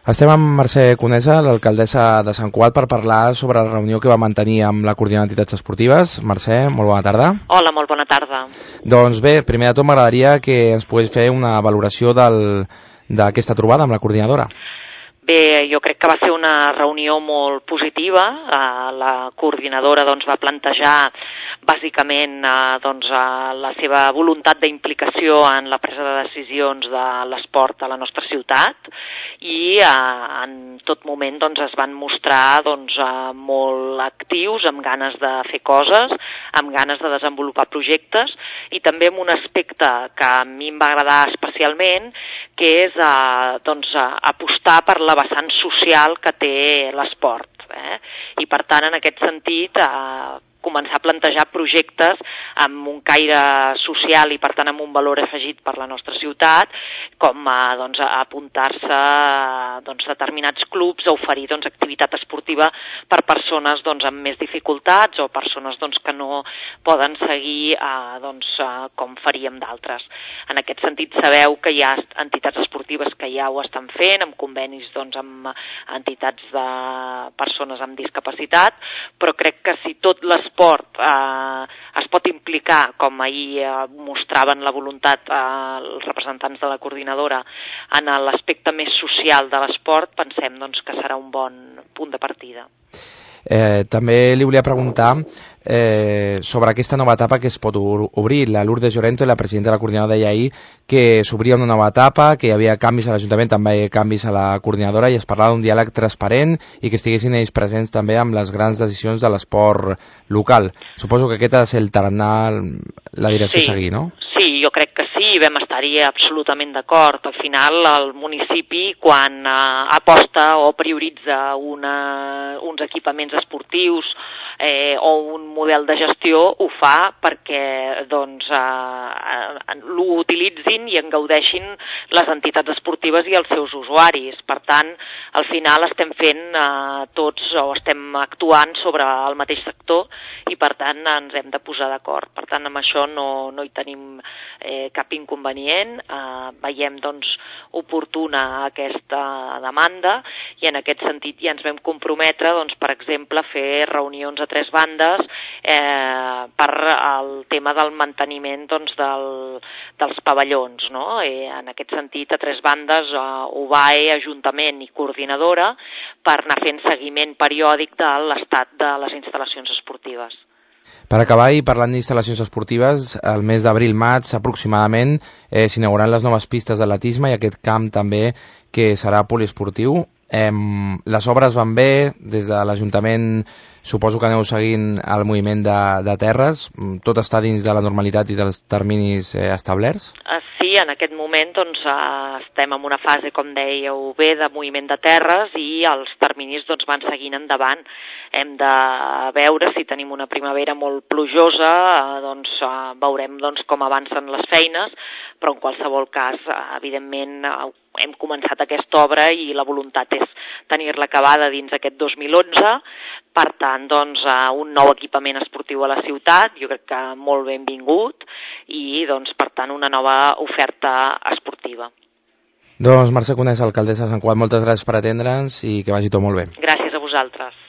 Estem amb Mercè Conesa, l'alcaldessa de Sant Cugat, per parlar sobre la reunió que va mantenir amb la Coordinadora d'Entitats Esportives. Mercè, molt bona tarda. Hola, molt bona tarda. Doncs bé, primer de tot m'agradaria que ens pogués fer una valoració d'aquesta trobada amb la coordinadora. Bé, jo crec que va ser una reunió molt positiva. La coordinadora va plantejar bàsicament la seva voluntat d'implicació en la presa de decisions de l'esport a la nostra ciutat i en tot moment es van mostrar molt actius, amb ganes de fer coses, amb ganes de desenvolupar projectes i també amb un aspecte que a mi em va agradar especialment, que és apostar per la vessant social que té l'esport. I per tant, en aquest sentit, començar a plantejar projectes amb un caire social i per tant amb un valor afegit per la nostra ciutat, com apuntar-se a determinats clubs a oferir activitat esportiva per persones amb més dificultats o persones que no poden seguir com faríem d'altres. En aquest sentit, sabeu que hi ha entitats esportives que ja ho estan fent, amb convenis amb entitats de persones amb discapacitat, però crec que si tot l'esport es pot implicar, com ahir mostraven la voluntat els representants de la coordinadora, en l'aspecte més social de l'esport, pensem que serà un bon punt de partida. També li volia preguntar sobre aquesta nova etapa que es pot obrir. La Lourdes Llorento, la presidenta de la coordinadora, deia ahir que s'obria una nova etapa, que hi havia canvis a l'Ajuntament, també canvis a la coordinadora, i es parlava d'un diàleg transparent i que estiguessin ells presents també amb les grans decisions de l'esport local. Suposo que aquest ha de ser el tarannà, la direcció a seguir, no? Sí, jo crec que sí, vam estar-hi absolutament d'acord. Al final, el municipi, quan aposta o prioritza uns equipaments esportius o un model de gestió, ho fa perquè l'utilitzin i en gaudeixin les entitats esportives i els seus usuaris. Per tant, al final estem fent tots o estem actuant sobre el mateix sector i per tant ens hem de posar d'acord. Per tant, amb això no hi tenim cap inconvenient. Veiem oportuna aquesta demanda i en aquest sentit ja ens vam comprometre, per exemple, a fer reunions a 3 bandes per al tema del manteniment dels pavellons, no? En aquest sentit, a 3 bandes, UBAE, Ajuntament i Coordinadora, per anar fent seguiment periòdic de l'estat de les instal·lacions esportives. Per acabar, i parlant d'instal·lacions esportives, el mes d'abril-maig aproximadament s'inauguraran les noves pistes d'atletisme i aquest camp també que serà poliesportiu. Les obres van bé, des de l'Ajuntament suposo que aneu seguint el moviment de terres, tot està dins de la normalitat i dels terminis establerts? Sí, en aquest moment estem en una fase, com dèieu bé, de moviment de terres i els terminis van seguint endavant. Hem de veure si tenim una primavera molt plujosa, veurem com avancen les feines, però en qualsevol cas, evidentment, hem començat aquesta obra i la voluntat és tenir-la acabada dins aquest 2011, per tant, un nou equipament esportiu a la ciutat, jo crec que molt benvingut, i, per tant, una nova oferta esportiva. Mercè Conesa, alcaldessa de Sant Cugat, moltes gràcies per atendre'ns i que vagi tot molt bé. Gràcies a vosaltres.